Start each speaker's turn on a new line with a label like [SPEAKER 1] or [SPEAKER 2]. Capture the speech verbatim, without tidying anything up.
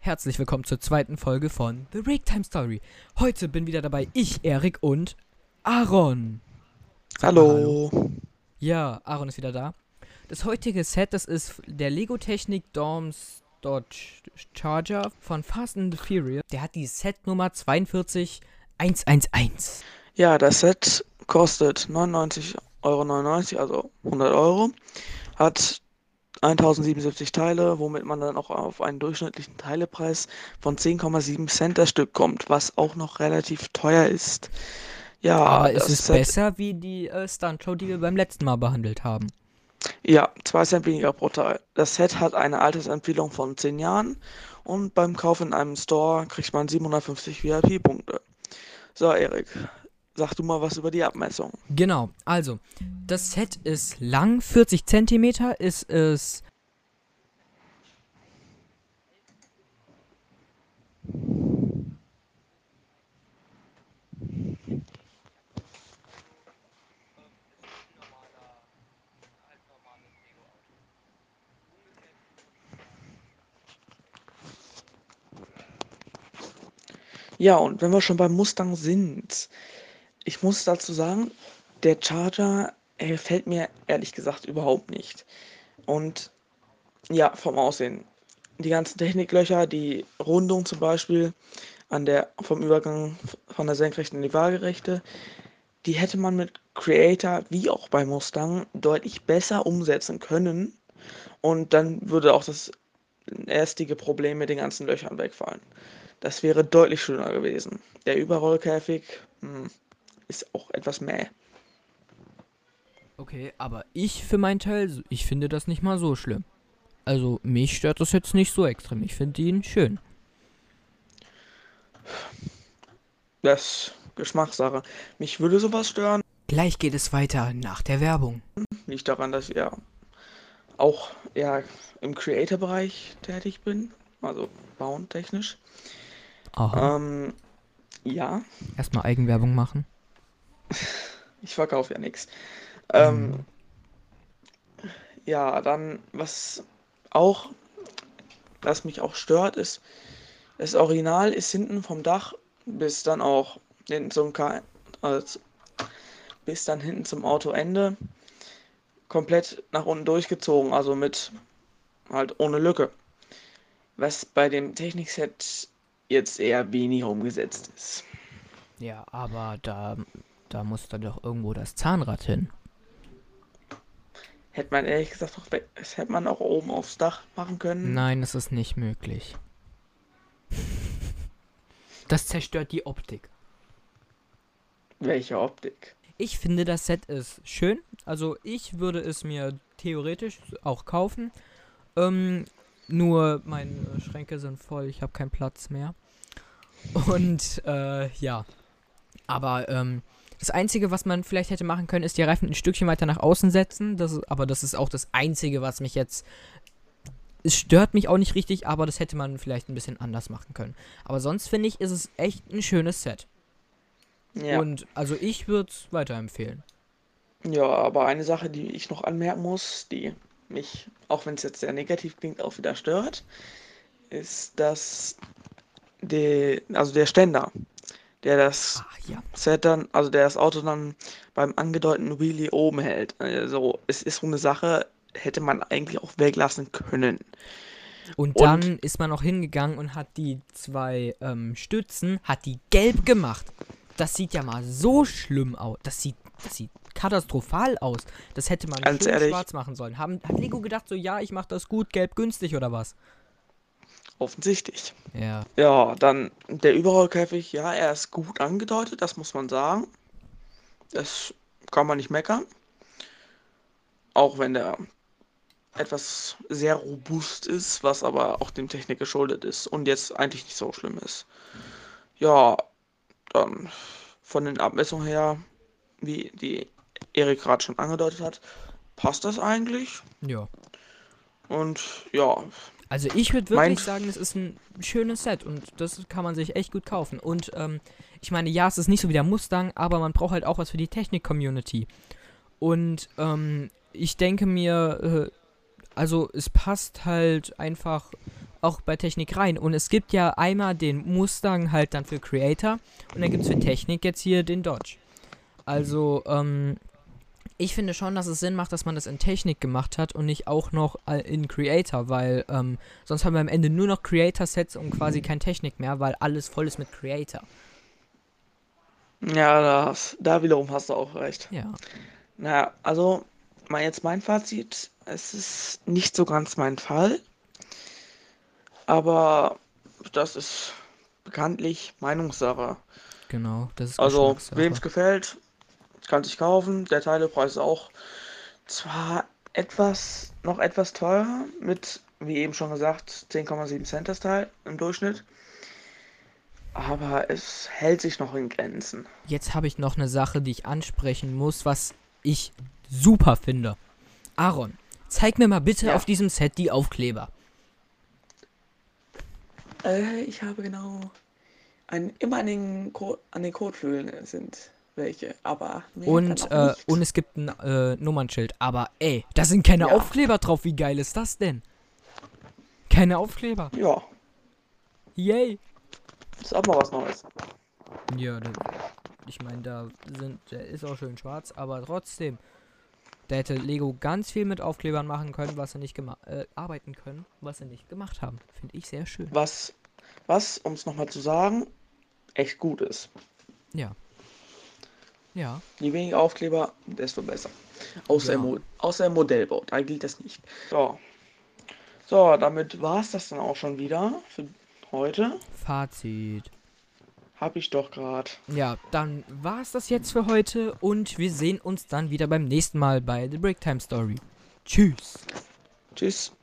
[SPEAKER 1] herzlich willkommen zur zweiten Folge von The Rig Time Story. Heute bin wieder dabei ich, Erik und Aaron. Sag mal
[SPEAKER 2] Hallo.
[SPEAKER 1] hallo. Ja, Aaron ist wieder da. Das heutige Set, das ist der Lego Technik Dorms Dodge Charger von Fast and the Furious. Der hat die Setnummer zwei vier eins eins eins.
[SPEAKER 2] Ja, das Set kostet neunundneunzig Euro neunundneunzig, also hundert Euro. Hat tausendsiebenundsiebzig Teile, womit man dann auch auf einen durchschnittlichen Teilepreis von zehn Komma sieben Cent das Stück kommt, was auch noch relativ teuer ist. Ja,
[SPEAKER 1] Aber es
[SPEAKER 2] das
[SPEAKER 1] ist
[SPEAKER 2] Set,
[SPEAKER 1] besser wie die äh, Stuntshow, die wir beim letzten Mal behandelt haben.
[SPEAKER 2] ja, zwei Cent weniger pro Teil. Das Set hat eine Altersempfehlung von zehn Jahren und beim Kauf in einem Store kriegt man siebenhundertfünfzig V I P-Punkte. So, Erik, sag du mal was über die Abmessung.
[SPEAKER 1] Genau, also, das Set ist lang, vierzig Zentimeter, ist es
[SPEAKER 2] Ja, und wenn wir schon beim Mustang sind, ich muss dazu sagen, der Charger äh, gefällt mir ehrlich gesagt überhaupt nicht. Und ja, vom Aussehen. Die ganzen Techniklöcher, die Rundung zum Beispiel an der, vom Übergang von der senkrechten in die waagerechte, die hätte man mit Creator wie auch bei Mustang deutlich besser umsetzen können. Und dann würde auch das erstige Problem mit den ganzen Löchern wegfallen. Das wäre deutlich schöner gewesen. Der Überrollkäfig hm, ist auch etwas mäh.
[SPEAKER 1] okay, aber ich für meinen Teil, ich finde das nicht mal so schlimm. Also, mich stört das jetzt nicht so extrem. Ich finde ihn schön.
[SPEAKER 2] Das ist Geschmackssache. Mich würde sowas stören.
[SPEAKER 1] Gleich geht es weiter nach der Werbung.
[SPEAKER 2] Liegt daran, dass ich ja auch eher im Creator-Bereich tätig bin. Also bauen technisch.
[SPEAKER 1] Aha.
[SPEAKER 2] Ähm, ja,
[SPEAKER 1] Erstmal Eigenwerbung machen.
[SPEAKER 2] ich verkaufe ja nichts.
[SPEAKER 1] Hm.
[SPEAKER 2] Ähm, ja, dann, was auch, was mich auch stört, ist, das Original ist hinten vom Dach bis dann auch hinten zum K also bis dann hinten zum Autoende komplett nach unten durchgezogen, also mit halt ohne Lücke. Was bei dem Technikset jetzt eher weniger umgesetzt ist.
[SPEAKER 1] Ja, aber da, da muss dann doch irgendwo das Zahnrad hin.
[SPEAKER 2] Hätte man ehrlich gesagt auch weg, das hätte man auch oben aufs Dach machen können.
[SPEAKER 1] Nein, das ist nicht möglich. Das zerstört die Optik.
[SPEAKER 2] Welche Optik?
[SPEAKER 1] Ich finde, das Set ist schön. Also, ich würde es mir theoretisch auch kaufen. Ähm, nur meine Schränke sind voll, ich habe keinen Platz mehr. Und, äh, ja. Aber, ähm, das Einzige, was man vielleicht hätte machen können, ist die Reifen ein Stückchen weiter nach außen setzen. Das ist, aber das ist auch das Einzige, was mich jetzt... Es stört mich auch nicht richtig, aber das hätte man vielleicht ein bisschen anders machen können. Aber sonst finde ich, ist es echt ein schönes Set.
[SPEAKER 2] Ja.
[SPEAKER 1] Und, also ich würde es weiterempfehlen.
[SPEAKER 2] Ja, aber eine Sache, die ich noch anmerken muss, die mich, auch wenn es jetzt sehr negativ klingt, auch wieder stört, ist, dass die, also der Ständer, der das
[SPEAKER 1] Ah, ja.
[SPEAKER 2] Set dann, also der das Auto dann beim angedeuteten Wheelie oben hält. Also es ist so eine Sache, hätte man eigentlich auch weglassen können.
[SPEAKER 1] Und
[SPEAKER 2] Und
[SPEAKER 1] dann ist man noch hingegangen und hat die zwei ähm, Stützen, hat die gelb gemacht. Das sieht ja mal so schlimm aus. Das sieht, das sieht katastrophal aus. Das hätte man
[SPEAKER 2] ganz
[SPEAKER 1] schön
[SPEAKER 2] ehrlich,
[SPEAKER 1] schwarz machen sollen. Haben, hat Lego gedacht so, ja, ich mach das gut, gelb günstig oder was?
[SPEAKER 2] offensichtlich.
[SPEAKER 1] Ja.
[SPEAKER 2] Ja, dann der Überrollkäfig, ja, er ist gut angedeutet, das muss man sagen. Das kann man nicht meckern. Auch wenn der etwas sehr robust ist, was aber auch dem Technik geschuldet ist und jetzt eigentlich nicht so schlimm ist. Ja, dann von den Abmessungen her, wie die Erik gerade schon angedeutet hat, passt das eigentlich.
[SPEAKER 1] Ja.
[SPEAKER 2] Und ja,
[SPEAKER 1] Also ich würde
[SPEAKER 2] mein,
[SPEAKER 1] wirklich sagen, es ist ein schönes Set und das kann man sich echt gut kaufen. Und ähm, ich meine, ja, es ist nicht so wie der Mustang, aber man braucht halt auch was für die Technik-Community. Und ähm, ich denke mir, äh, also es passt halt einfach auch bei Technik rein. Und es gibt ja einmal den Mustang halt dann für Creator und dann gibt es für Technik jetzt hier den Dodge. Also, ähm, ich finde schon, dass es Sinn macht, dass man das in Technik gemacht hat und nicht auch noch äh, in Creator, weil ähm, sonst haben wir am Ende nur noch Creator-Sets und quasi kein Technik mehr, weil alles voll ist mit Creator.
[SPEAKER 2] Ja, das, da wiederum hast du auch recht.
[SPEAKER 1] Ja,
[SPEAKER 2] Naja, also mal jetzt mein Fazit. Es ist nicht so ganz mein Fall, aber das ist bekanntlich Meinungssache.
[SPEAKER 1] genau, das ist
[SPEAKER 2] Also, wem
[SPEAKER 1] Geschmackssache.
[SPEAKER 2] es gefällt, kann sich kaufen. Der Teilepreis ist auch zwar etwas, noch etwas teurer, mit, wie eben schon gesagt, zehn Komma sieben Cent das Teil im Durchschnitt, aber es hält sich noch in Grenzen.
[SPEAKER 1] Jetzt habe ich noch eine Sache, die ich ansprechen muss, was ich super finde. Aaron, zeig mir mal bitte
[SPEAKER 2] Ja,
[SPEAKER 1] auf diesem Set die Aufkleber.
[SPEAKER 2] äh, ich habe genau ein, immer an den, Ko an den Kotflügeln sind welche, aber mehr dann
[SPEAKER 1] Und,
[SPEAKER 2] auch
[SPEAKER 1] äh, und
[SPEAKER 2] nicht.
[SPEAKER 1] es gibt ein äh, Nummernschild. Aber ey, da sind keine
[SPEAKER 2] Ja,
[SPEAKER 1] Aufkleber drauf. Wie geil ist das denn? Keine Aufkleber.
[SPEAKER 2] ja,
[SPEAKER 1] Yay.
[SPEAKER 2] ist auch mal was Neues.
[SPEAKER 1] Ja, das, ich meine, da sind, der ist auch schön schwarz, aber trotzdem. Da hätte Lego ganz viel mit Aufklebern machen können, was sie nicht gemacht, äh, arbeiten können, was sie nicht gemacht haben. Finde ich sehr schön.
[SPEAKER 2] Was, was, um es nochmal zu sagen, echt gut ist.
[SPEAKER 1] Ja, ja,
[SPEAKER 2] Je weniger Aufkleber, desto besser. Außer im,
[SPEAKER 1] genau.
[SPEAKER 2] Mo außer im Modellbau, da gilt das nicht. So, so damit war es das dann auch schon wieder für heute.
[SPEAKER 1] Fazit.
[SPEAKER 2] Hab ich doch gerade.
[SPEAKER 1] Ja, dann war es das jetzt für heute und wir sehen uns dann wieder beim nächsten Mal bei The Breaktime Story. Tschüss.
[SPEAKER 2] Tschüss.